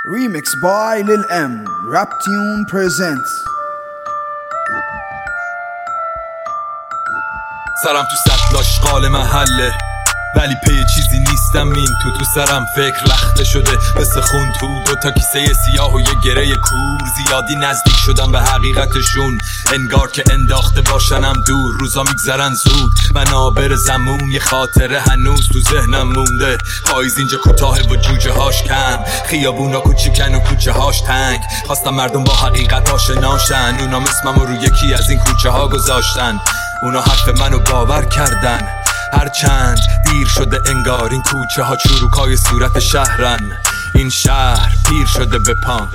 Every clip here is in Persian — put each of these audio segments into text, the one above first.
Remix by Lil M. Rap Tune presents. سرم تو سطل آشغال محله ولی پی چیزی نیستم، این تو سرم فکر لخته شده مثل خون تو دوتا کیسه سیاه و یه گره کور. زیادی نزدیک شدم به حقیقتشون، انگار که انداخته باشنم دور. روزا میگذرن زود، من آبر زمون، یه خاطره هنوز تو ذهنم مونده. پاییز اینجا کوتاه و جوجه هاش کم، خیابونا کوچیکن و کوچه هاش تنگ. خواستم مردم با حقیقت آشناشن، اونا اسممو رو یکی از این کوچه ها گذاشتن. اونا حرف منو باور کردن، هرچند دیر شده انگار این کوچه ها چروکای صورت شهرن. این شهر پیر شده به پام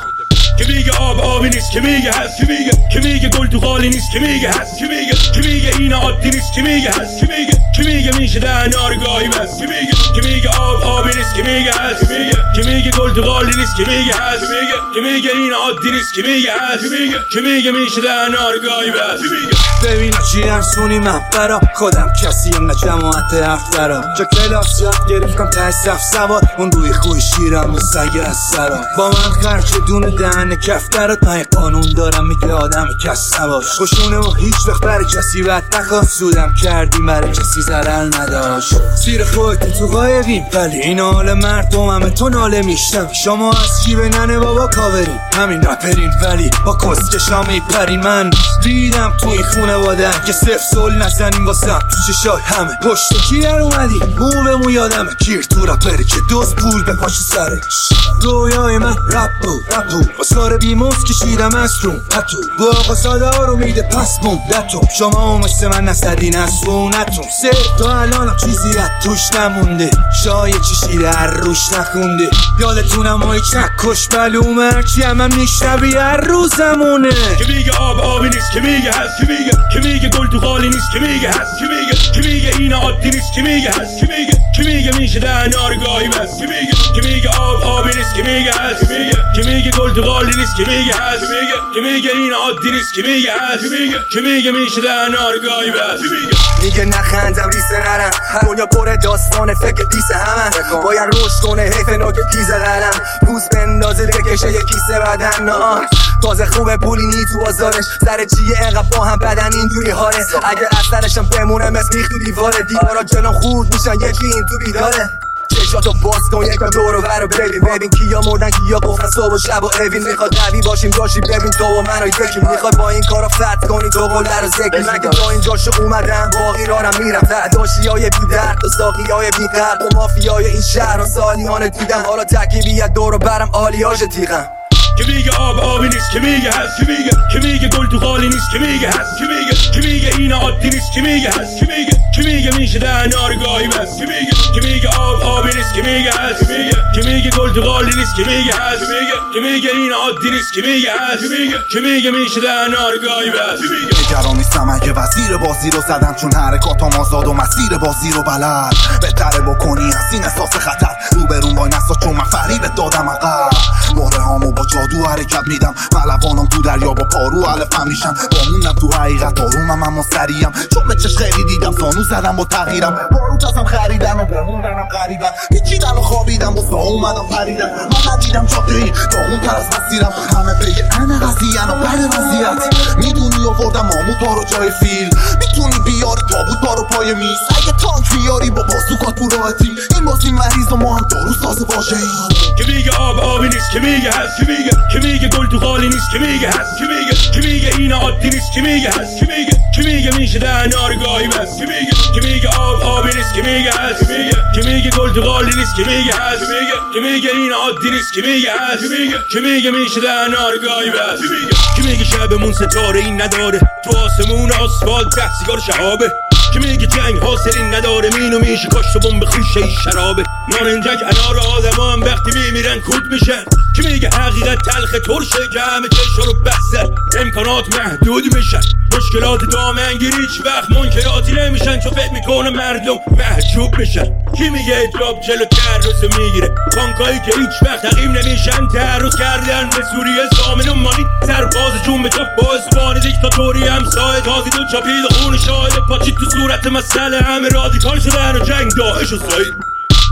که میگه آبی نیست، که میگه هست، که میگه گل تو قالی نیست، که میگه هست، که میگه این عادی نیست، که میگه هست، که میگه میشه دهنار گاهی بس، که میگه آبی نیست، که میگه هست، که میگه گل تو قالی نیست، که میگه هست، که میگه این عادی نیست، که میگه هست، که میگه میشه دهنار گاهی بس. ببین چی ارسونی من برا خودم کسیم نه جماعت افترا، چه کلاس یاد گرفتم ته صف سوار، اون روی خوی شیرم و سگ از سرا. با من خرچ دونه دهن کفتر تا قانون دارم میگه آدم کس نباش. خوشونه و هیچ وقت برای کسی بد نخواه، سودم کردیم برای کسی ضرر نداشت. سیر خودت تو قایقیم ولی این حال مردم همه تو ناله میشتم. شما از چی به ننه بابا کاورین، همین رپرین ولی با کسکشا میپرین. من دیدم تو این خونواده که صفر سول نزنیم واسم تو چشای همه. پشت کی در اومدی موبمو یادمه، کیر تو رپره که دوست پول به پاش سرش. رویای من رپ بود باسار بیموز کشیدم از رو پتو، با آقا ساده ها رو میده پس موندتو. شما مثل من نستدین از سونتون، سه تا الانم چیزی رد توش نمونده، شای چشیده هر روش نخونده. یادتونم های چکش بلوم هرچی هم میشنوی هر روزمونه. که میگه آبی نیست، که میگه هست، که میگه گل تو قالی نیست، که میگه هست، که میگه این عادی نیست، که میگه هست، که میگه میشه دهنار گاهی بس، که میگه آبی نیست، که میگه هست، که میگه گل تو قالی نیست، که میگه هست، که میگه این عادی نیست، که میگه هست، که میگه میشه دهنار گاهی بس. میگه نخندم ریسه نرم، دنیا پر داستانه فکر دیسه همه. باید روش کنه حیف نوک تیزه قلم، پوست بندازه بکشه یه کیسه بدن. نه تازه خوبه پولی نی تو بازارش، سر چیه انقدر با هم بدن اینجوری حاله. اگه اثرشم بمونه مثل میخ تو دیواره، دیوارا جلوم خورد میشن یکی این تو بیداره. چشاتو باز کن یکم دورو برو ببین کیا مردن کیا گفتن صبح و شب و اوین. میخواد قوی باشیم داشی ببین تو و منو یکی، میخواد با این کارا فتح کنی تو قلدر و ذکر. من که تا این جاشو اومدم باقی رارم میرم، داشیای بی درد و ساقیای بی قلب و مافیای این شهر و سالیان دیدم. حالا تکیبی از دورو برم آلیاژ تیغم. که میگه آبی نیست، که میگه هست، که میگه گل تو قالی نیست، که میگه هست، که میگه این عادی نیست، که میگه هست، که میگه میشه دهنار گاهی بس، که میگه آبی نیست، که میگه هست، که میگه گل تو قالی نیست، که میگه هست، که میگه این عادی نیست، که میگه هست، که میگه میشه دهنار گاهی بس. نگران نیستم اگه وزیر بازی رو زدم، چون حرکاتم آزاد و مسیر بازی رو بلد. بهتره بکنی از این احساس خطر، روبرون وای نسا چون من فریبت دادم عقب. مهره هامو با جادو حرکت میدم، ملوانم تو دریا با پارو علفم میشن. بامونم تو حقیقت آرومم اما سریم، چون به چش خیلی دیدم زانو زدم با تغییرم. باروت ازم خریدن و بموندنم غریبن، پیچیدن و خوابیدم و اومدم پریدم. من ندیدم جاده‌ای داغون تر از مسیرم، همه بگه انا قضیه و بر وضعیت. میدونی آوردم ماموتا رو جای فیل، میتونی بیاری تابوتا رو پای میز. اگه تانک بیاری با بازوکات تو راحتی، این بازی مریض و ما هم دارو ساز واژه‌ای. که میگه آبی نیست، که میگه هست، که میگه گل تو قالی نیست، که میگه هست، که میگه این عادی نیست، که میگه هست، که میگه میشه دهنار گاهی بس، که میگه آبی نیست، که میگه هست، که میگه گل تو قالی نیست، که میگه هست، که میگه این عادی نیست، که میگه هست، که میگه میشه دهنار گاهی بس. که میگه شبمون ستاره این نداره، تو آسمون آسفالت ده سیگار شهابه. که میگه جنگ حاصلی نداره، مینو میشه کشت و بمب خوشه ای شرابه. نارنجک انار آدما هم وقتی میمیرن کود میشن. که میگه حقیقت تلخ ترشه که همه چشا رو بستن، امکانات محدود میشن. مشکلات دامنگیری هیچ وقت منکراتی نمیشن، چون فکر میکنه مردم محجوب میشن. کی میگه اطلاب جلو تعرض میگیره، بانکایی که هیچ وقت تقیم نمیشن تعرض کردن به سوریه. زامن و مالی سرباز جون به تو با اسبان دیکتاتوری همسایه. تازی دو چاپید خون شاهد پاچید تو صورت مسئله، همه رادیکال شدن و جنگ داعش و سایید.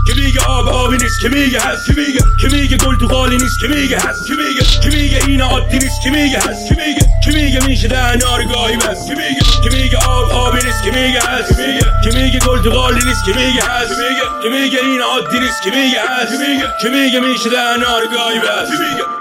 که میگه آبی نیست که میگه هست که میگه گل تو قالی نیست که میگه هست که میگه این عادی نیست که میگه هست که میگه میشه در نار گاهی بس که میگه آبی نیست که میگه هست که میگه گل تو قالی نیست که میگه هست که میگه این عادی نیست که میگه هست که میگه میشه در نار گاهی بس